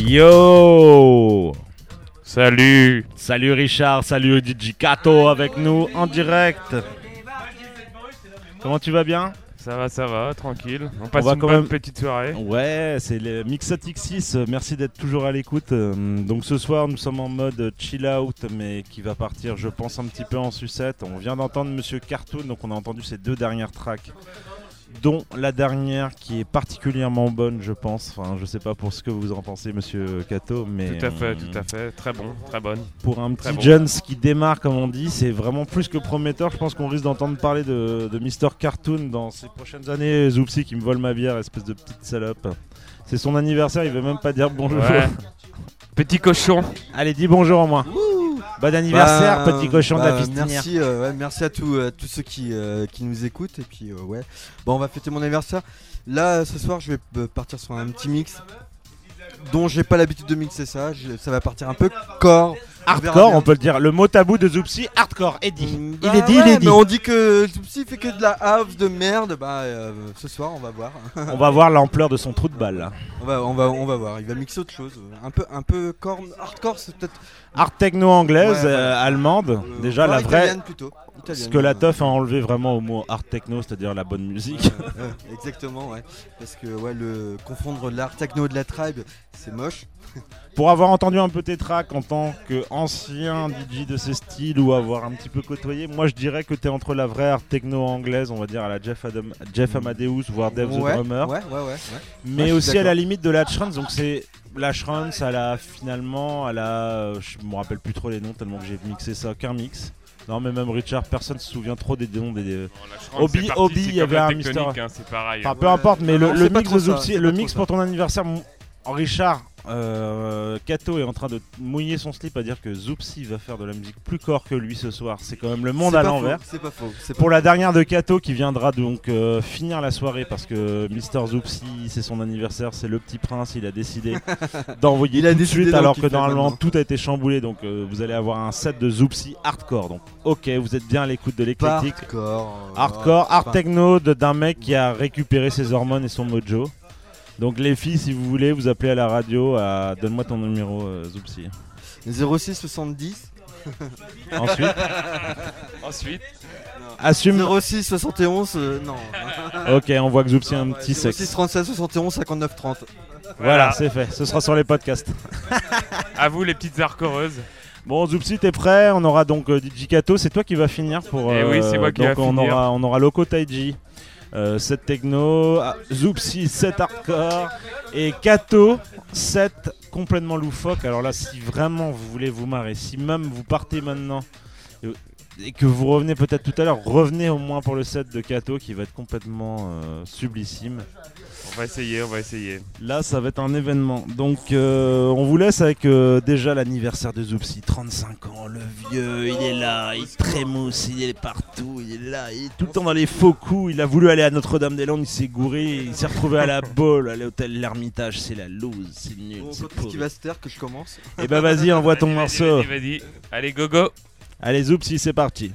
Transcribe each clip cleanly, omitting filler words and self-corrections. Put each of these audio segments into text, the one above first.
Yo! Salut! Salut Richard, salut DJ Kato avec nous en direct. Comment tu vas bien? Ça va, tranquille. On passe va une quand bonne même- petite soirée. Ouais, c'est le Mixatic 6, merci d'être toujours à l'écoute. Donc ce soir nous sommes en mode chill out mais qui va partir je pense un petit peu en sucette. On vient d'entendre Monsieur Cartoon, donc on a entendu ces deux dernières tracks. Dont la dernière qui est particulièrement bonne je pense. Enfin je sais pas pour ce que vous en pensez Monsieur Kato, mais Tout à fait. Très bon, très bonne. pour un Très petit bon. Jones qui démarre comme on dit, c'est vraiment plus que prometteur. Je pense qu'on risque d'entendre parler de Mr. Cartoon dans ces prochaines années. Zoupsi qui me vole ma bière, espèce de petite salope. C'est son anniversaire, il veut même pas dire bonjour. Ouais. Petit cochon. Allez, dis bonjour au moins. Bon anniversaire, petit cochon de la pistinière. Merci à tous ceux qui nous écoutent. Et puis, Bon, on va fêter mon anniversaire. Là, ce soir, je vais partir sur un petit mix dont j'ai pas l'habitude de mixer ça. Ça va partir un peu corps. Hardcore, on peut le dire. Le mot tabou de Zoupsi, hardcore, est dit. Il est dit. Mais on dit que Zoupsi fait que de la house de merde. Ce soir, on va voir. On va voir l'ampleur de son trou de balle. Là. On va voir. Il va mixer autre chose. Un peu corps. Hardcore, c'est peut-être. Art techno anglaise, Ouais, ouais. Allemande. Déjà la vraie. Italienne plutôt. Ce que la teuf a enlevé vraiment au mot art techno, c'est-à-dire la bonne musique. Exactement, ouais. Parce que confondre l'art techno de la tribe, c'est moche. Pour avoir entendu un peu tes tracks en tant qu'ancien DJ de ces styles ou avoir un petit peu côtoyé, moi je dirais que t'es entre la vraie art techno anglaise, on va dire à la Jeff Amadeus, voire Dave the Drummer, Ouais. mais je suis aussi à la d'accord. limite de la trance, donc c'est la trance à la finalement, à la, je me rappelle plus trop les noms tellement que j'ai mixé ça, qu'un mix. Non mais même Richard, personne se souvient trop des noms des... Obi, il y avait un Mister... C'est pareil. Enfin peu importe, mais Non, le c'est pas mix trop de ça, Zoupsi, c'est le pas mix trop pour ton anniversaire, Richard, Kato est en train de mouiller son slip à dire que Zoupsi va faire de la musique plus corps que lui ce soir. C'est quand même le monde C'est à pas l'envers. faux, C'est pas faux. Pour la dernière de Kato qui viendra donc finir la soirée parce que Mr. Zoupsi c'est son anniversaire, c'est le petit prince, il a décidé d'envoyer Il a tout de décidé suite d'en alors que kiffer normalement maintenant. tout a été chamboulé, donc vous allez avoir un set de Zoupsi hardcore. Donc ok, vous êtes bien à l'écoute de l'éclectique. Hardcore, art techno d'un mec qui a récupéré ses hormones et son mojo. Donc les filles, si vous voulez, vous appelez à la radio à donne-moi ton numéro Zoupsi. 06 70 Ensuite, assume. 06 71 non. Ok, on voit que Zoupsi a un petit 06 sexe. 37 71 59 30. Voilà, c'est fait. Ce sera sur les podcasts. À vous les petites hardcoreuses. Bon, Zoupsi, t'es prêt? On aura donc DJ Kato. C'est toi qui va finir pour. Eh oui, c'est moi qui donc va on finir. on aura Loco Taiji. 7 techno, Zoupsi 7 hardcore et Kato 7 complètement loufoque. Alors là, si vraiment vous voulez vous marrer, si même vous partez maintenant et que vous revenez peut-être tout à l'heure, revenez au moins pour le set de Kato qui va être complètement sublissime. On va essayer. Là, ça va être un événement. Donc, on vous laisse avec déjà l'anniversaire de Zoupsi. 35 ans, le vieux, il est là, il trémousse, il est partout, il est là, il est tout le temps dans les faux coups. Il a voulu aller à Notre-Dame-des-Landes, il s'est gouré, il s'est retrouvé à la Baule, à l'hôtel L'Ermitage. C'est la loose, c'est nul, Bon, c'est quand est-ce pourri. qu'il va se taire que je commence? Et bah, vas-y, envoie ton morceau. Vas-y. Allez, go. Allez, Zoupsi, c'est parti.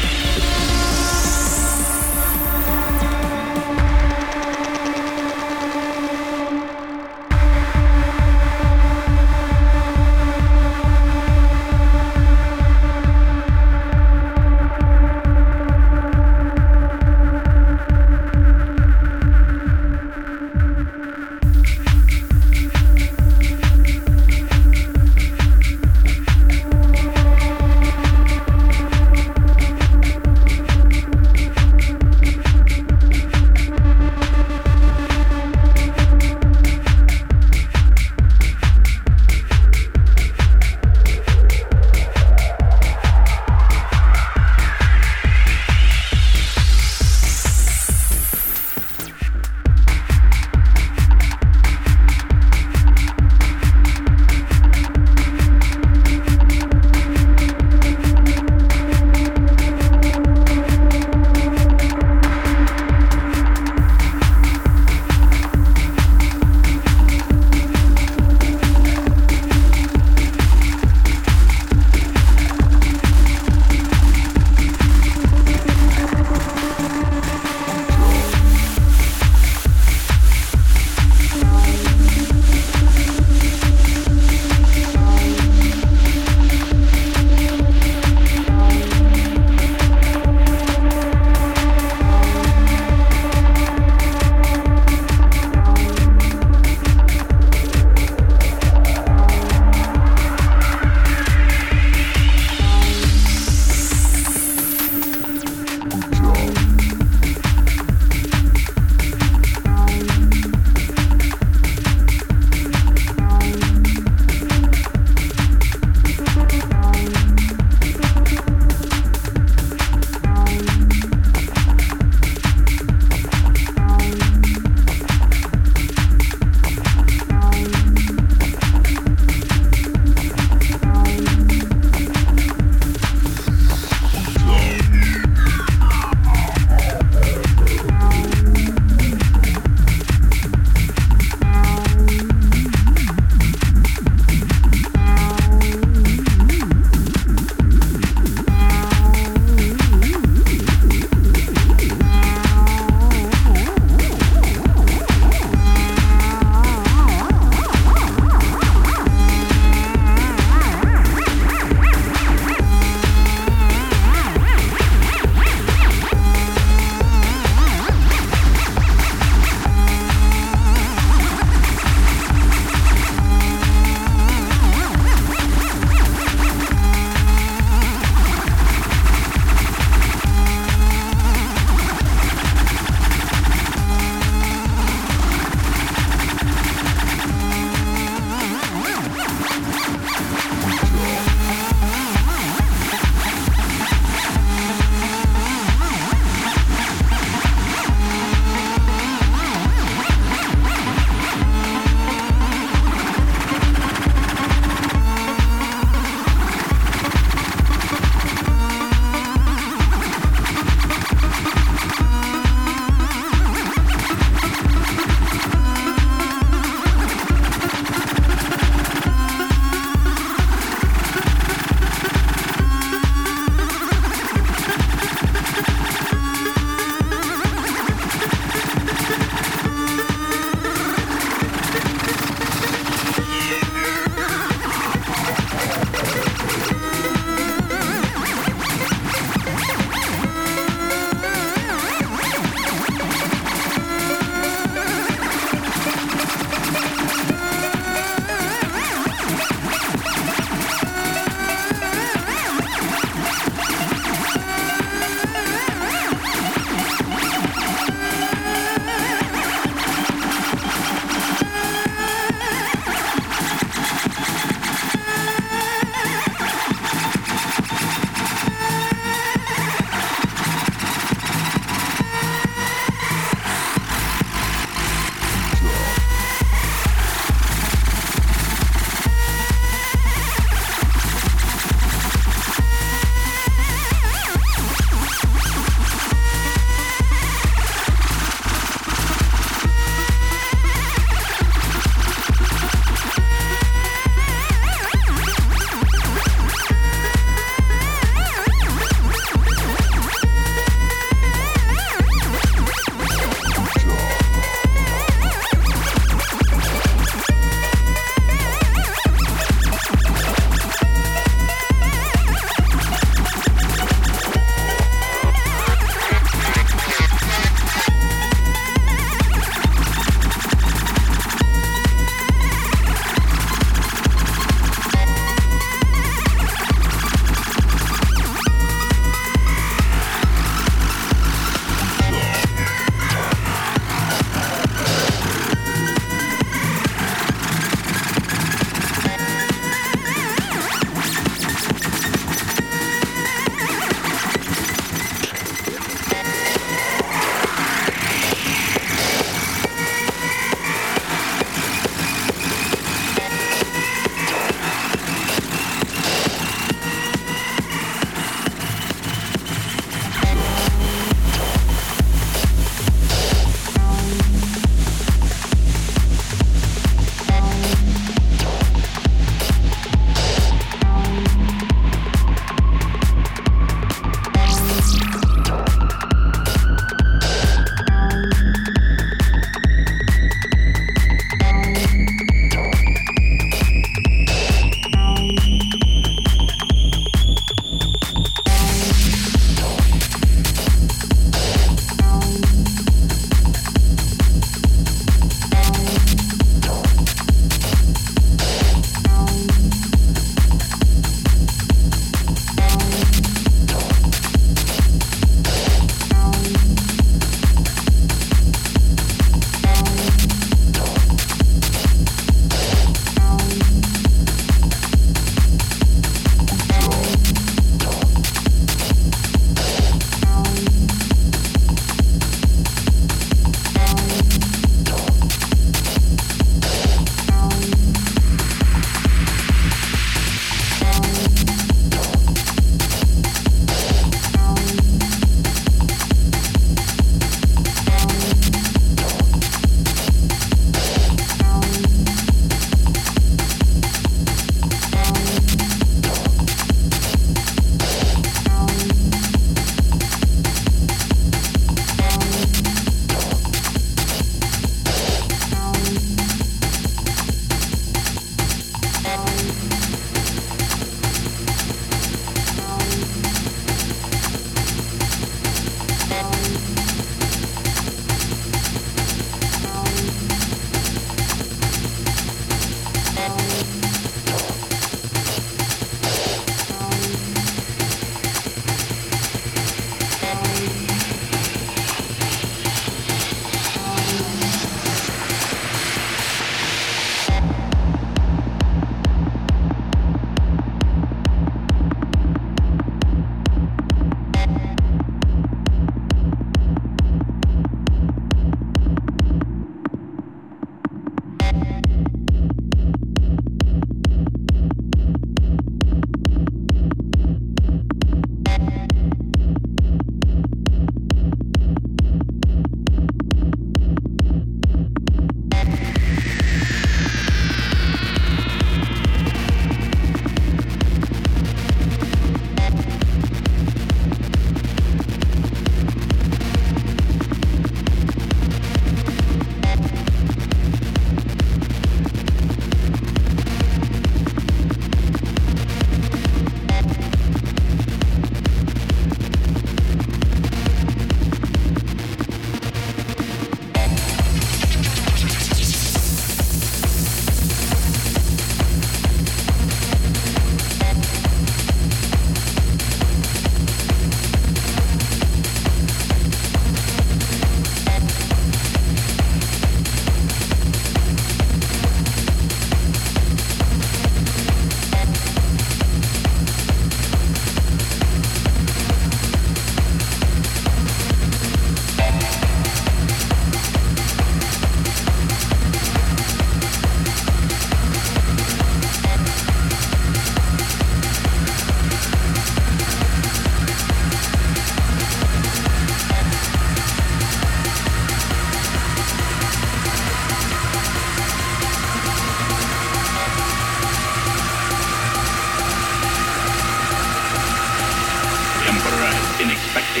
expecting.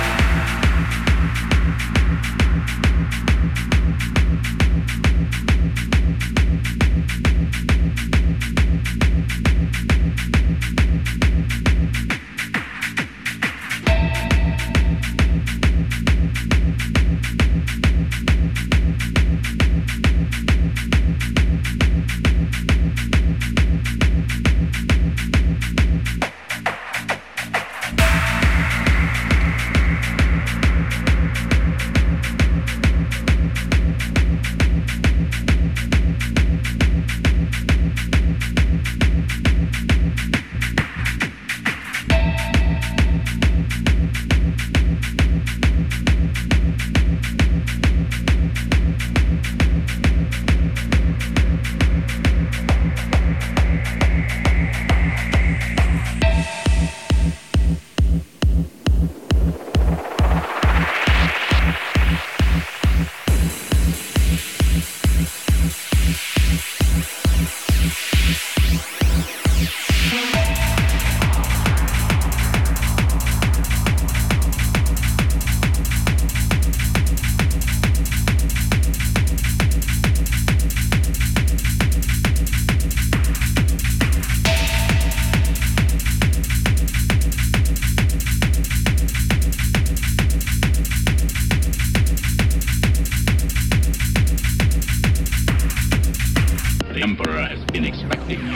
The Emperor has been expecting you.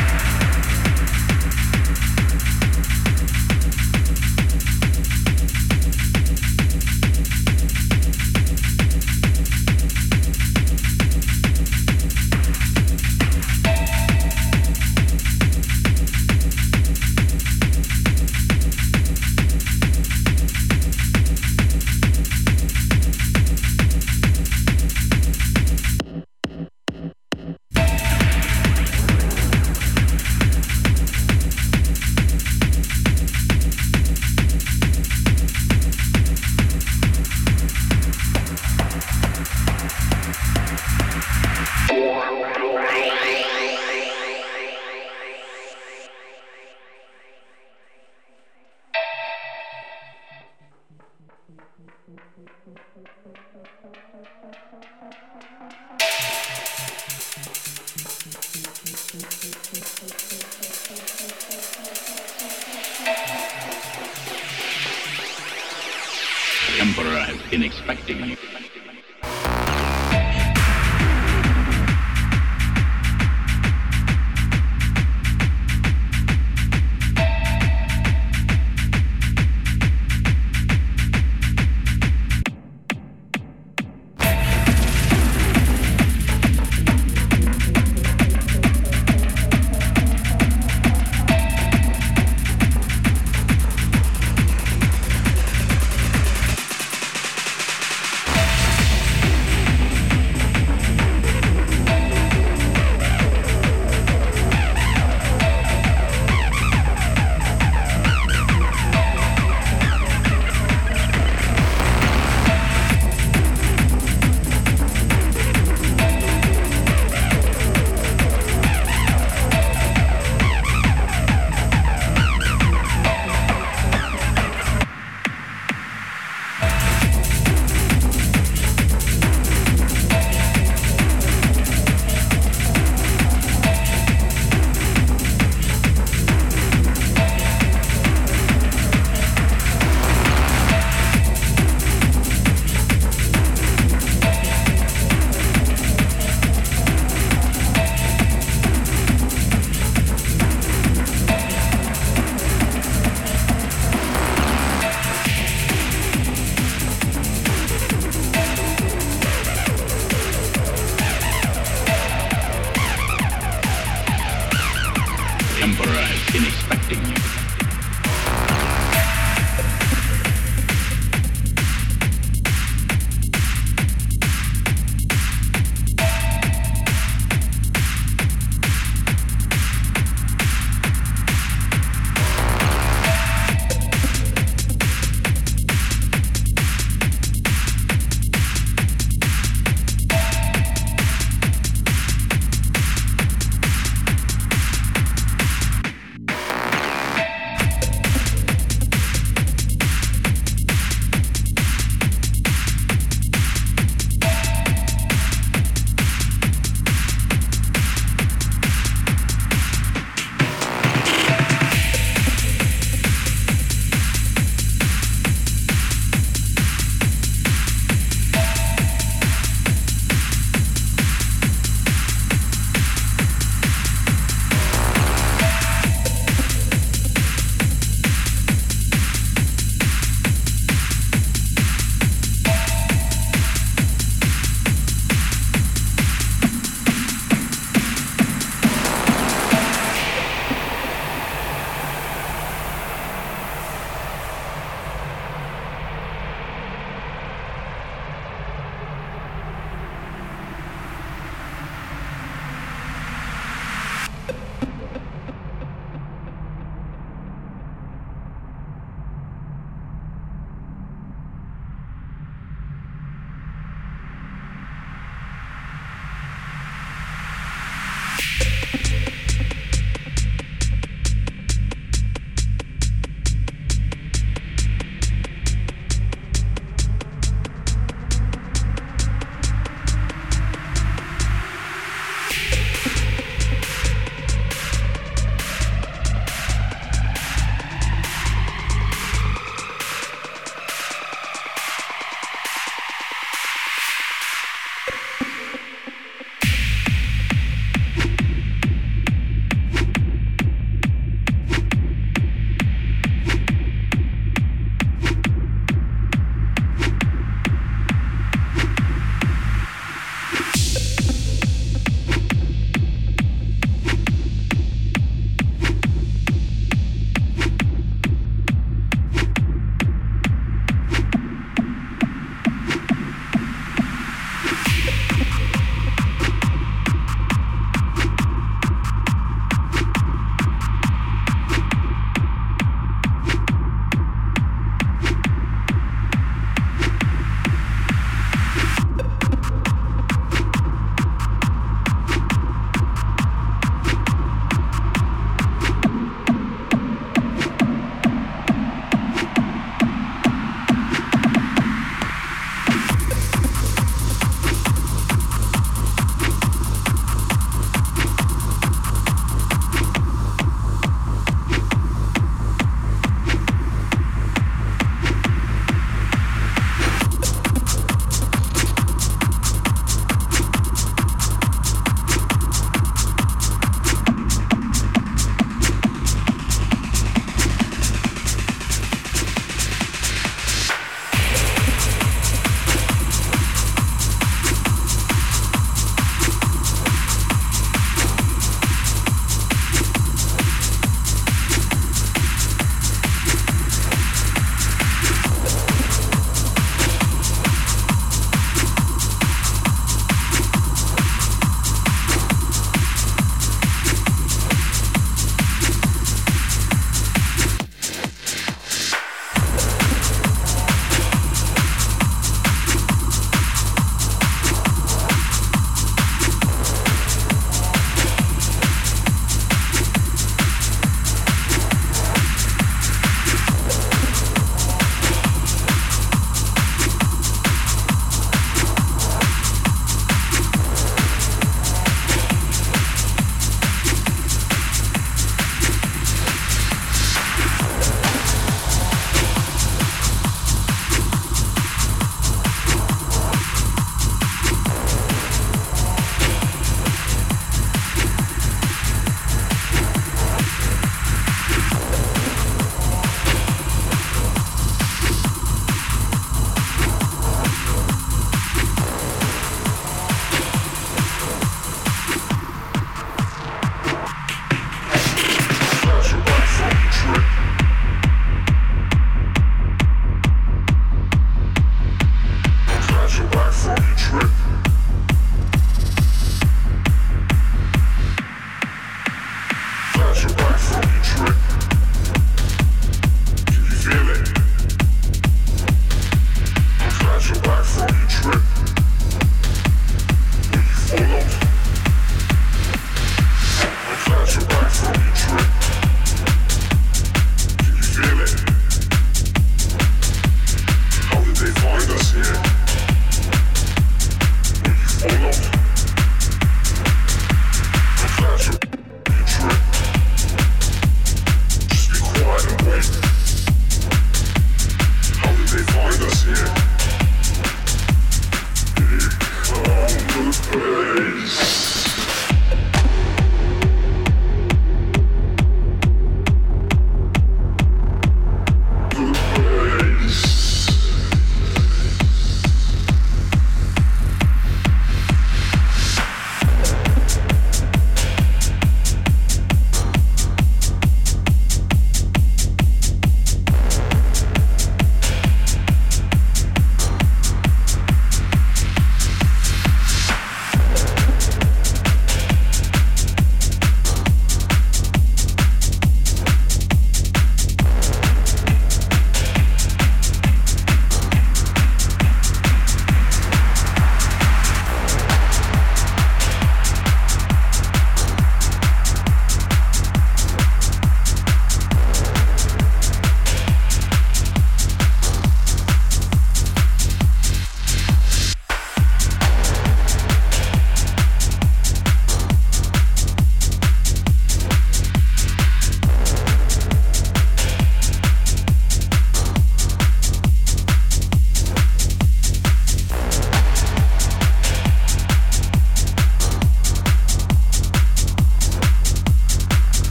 The Emperor has been expecting you.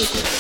sequence.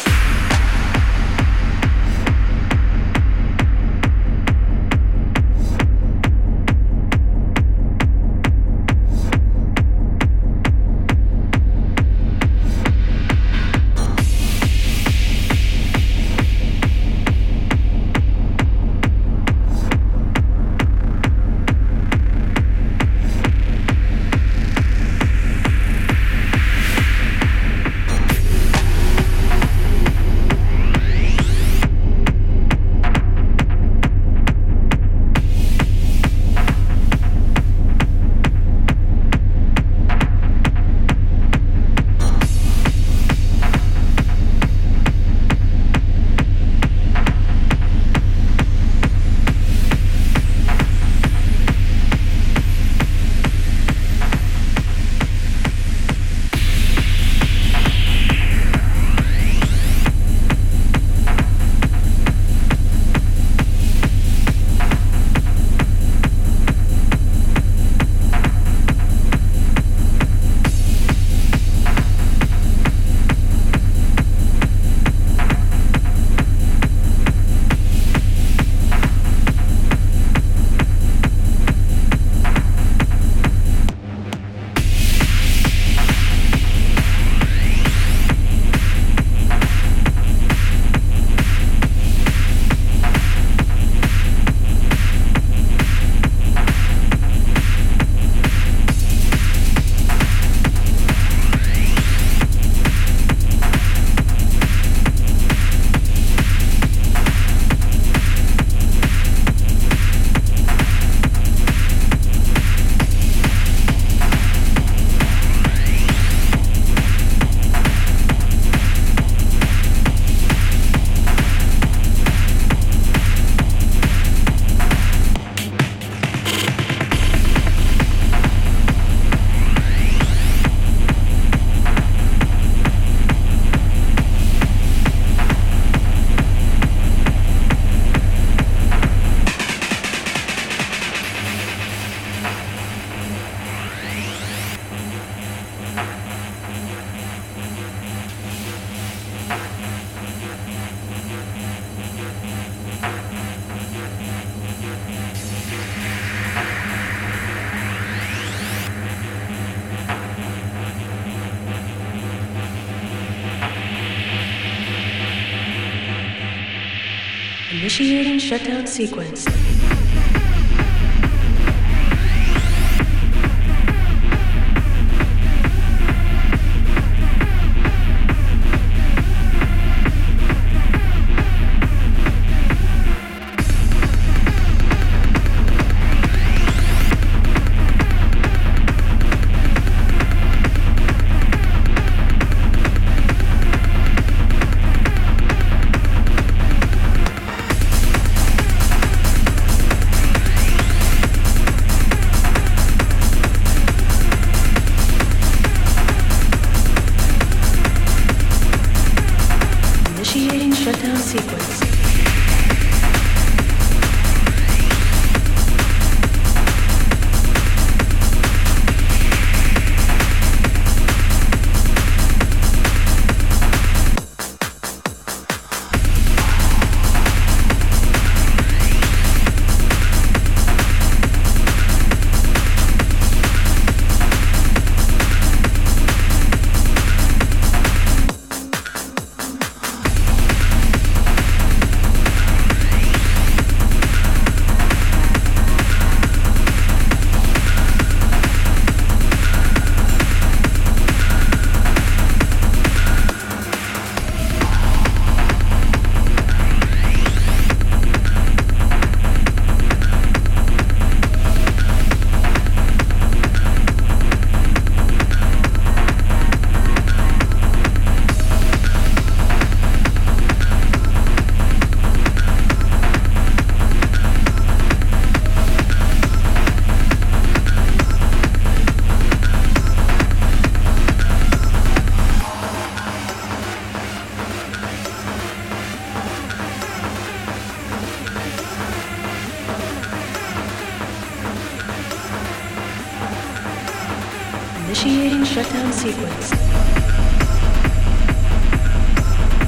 Initiating shutdown sequence. Initiating shutdown sequence. Initiating shutdown sequence.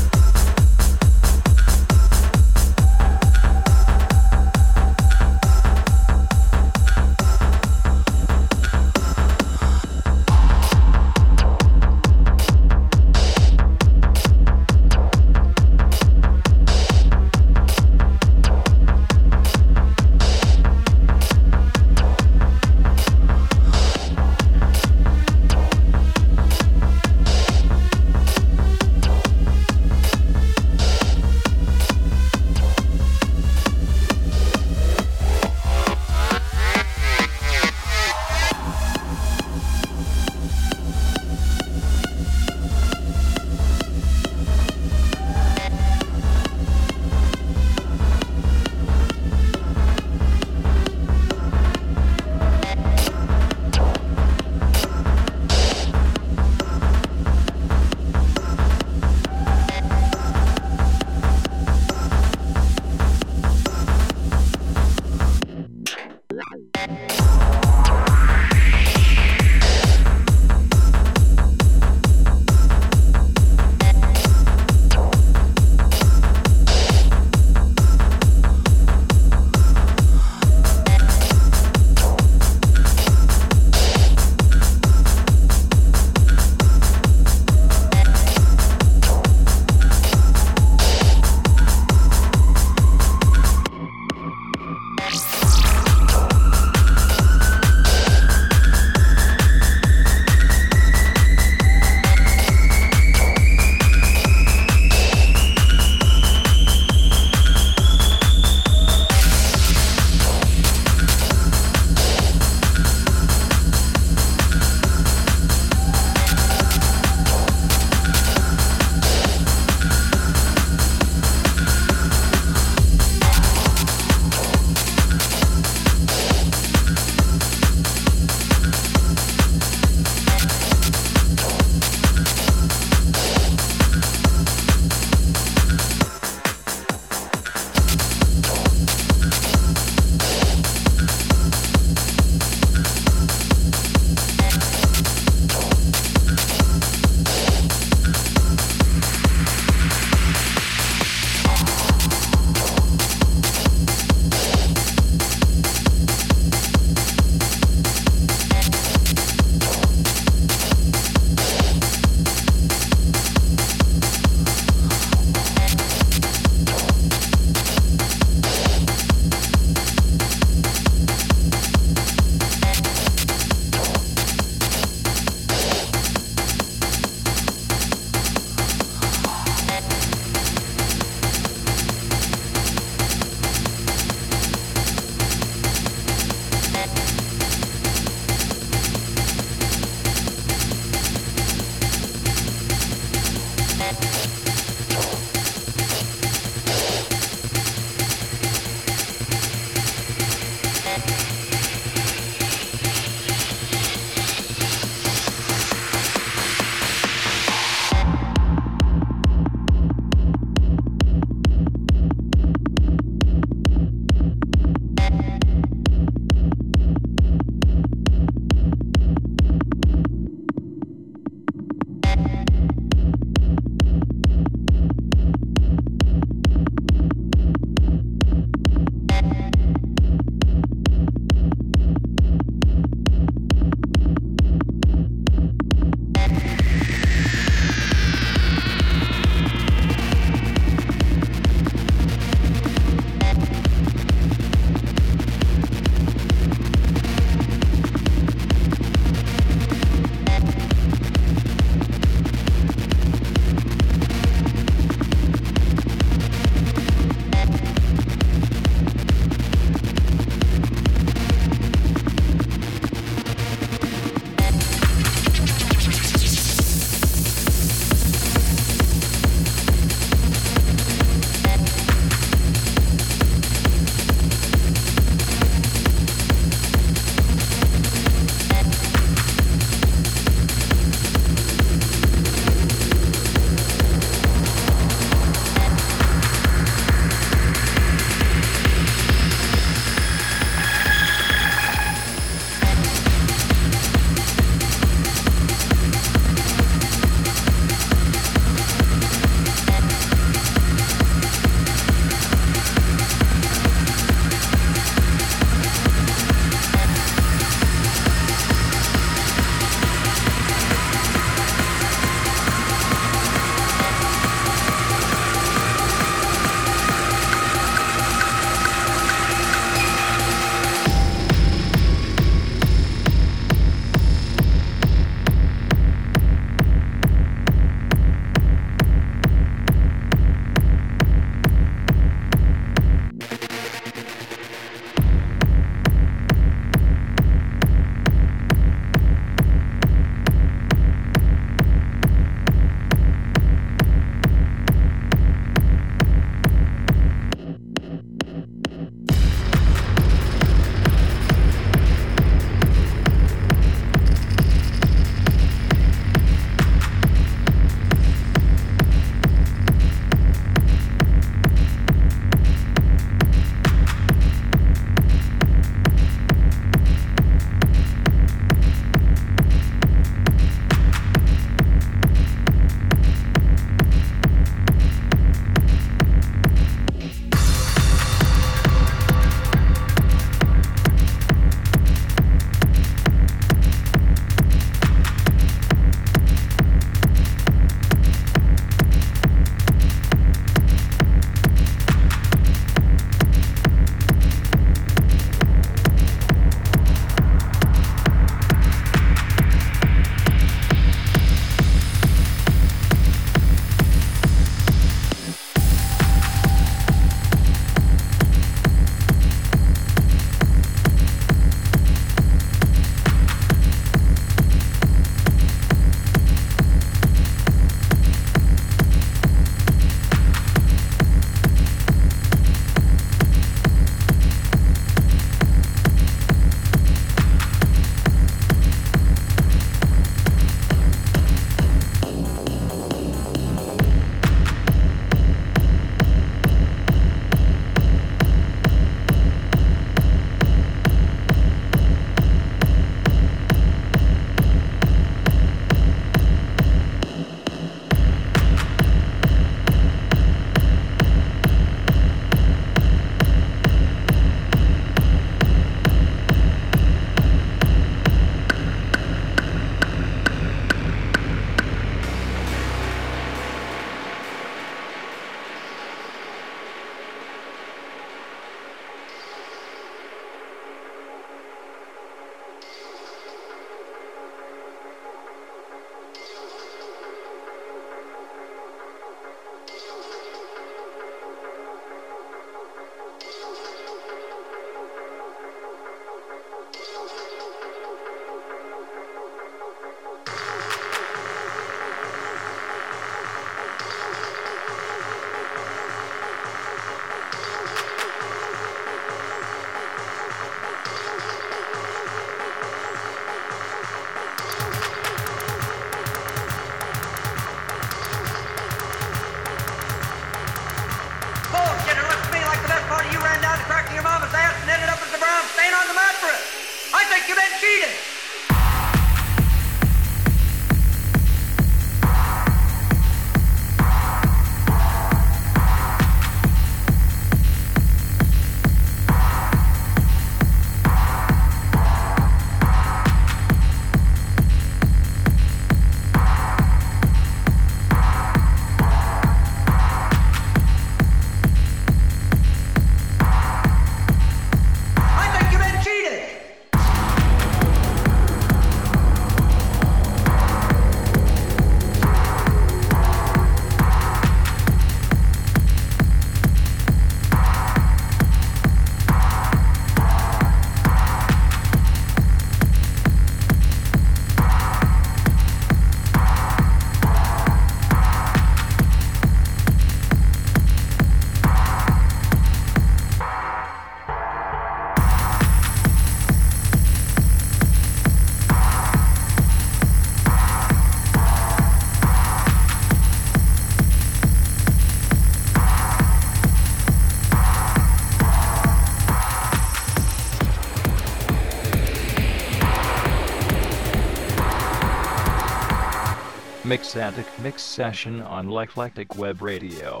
Mixantic Mix Session on Eclectic Web Radio.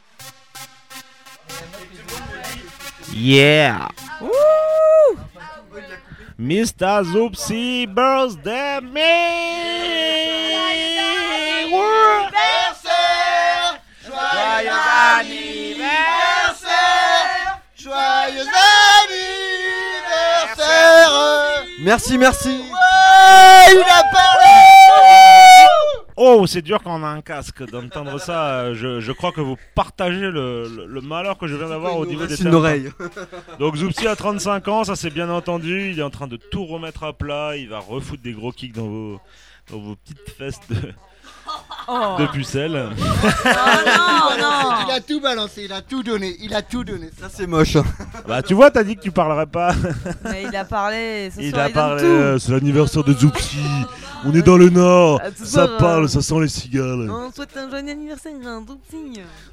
Yeah! Mr. Zoopsy birthday me! Joyeux anniversaire! Joyeux anniversaire! Merci, merci! Ouais, il a parlé! Oh, c'est dur quand on a un casque d'entendre ça. Je crois que vous partagez le malheur que je viens d'avoir au niveau des une oreille. Donc Zoopsy a 35 ans, ça c'est bien entendu. Il est en train de tout remettre à plat. Il va refoutre des gros kicks dans vos petites fesses de pucelle. Non. Il a tout balancé, il a tout donné. Ça c'est moche. Bah tu vois, t'as dit que tu parlerais pas. Mais il a parlé. Ce Il soir, a il donne parlé. tout. C'est l'anniversaire de Zoopsy. On est dans le Nord. Ah, ce Ça soir, parle, ça sent les cigales. On souhaite un joyeux anniversaire, un tout petit.